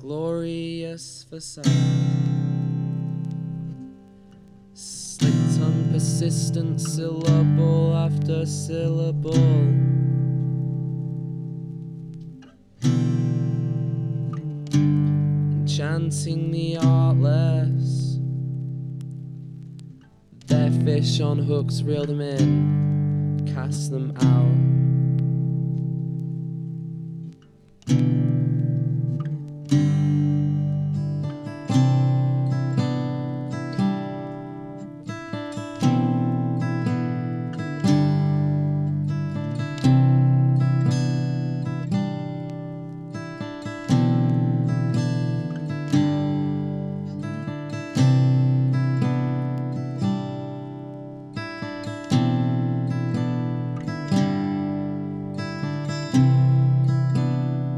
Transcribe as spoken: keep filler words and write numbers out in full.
glorious facade, slipped on persistent syllable after syllable, enchanting the artless. Their fish on hooks reel them in, cast them out.